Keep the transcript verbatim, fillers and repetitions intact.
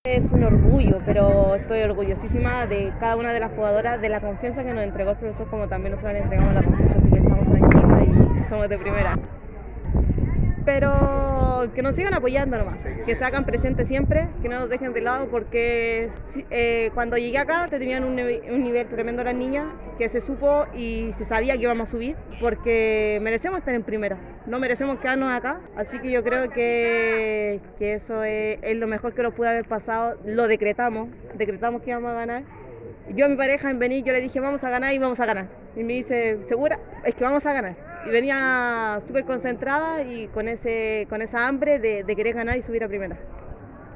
Es un orgullo, pero estoy orgullosísima de cada una de las jugadoras, de la confianza que nos entregó el profesor, como también nosotros le entregamos la confianza, así que estamos tranquilas y somos de primera. Pero que nos sigan apoyando nomás, que se hagan presentes siempre, que no nos dejen de lado, porque eh, cuando llegué acá tenían un, un nivel tremendo las niñas, que se supo y se sabía que íbamos a subir, porque merecemos estar en primera, no merecemos quedarnos acá, así que yo creo que, que eso es, es lo mejor que nos pudo haber pasado, lo decretamos, decretamos que íbamos a ganar. Yo a mi pareja en venir, yo le dije vamos a ganar y vamos a ganar, y me dice, ¿segura? Es que vamos a ganar. Y venía súper concentrada y con, ese, con esa hambre de, de querer ganar y subir a primera.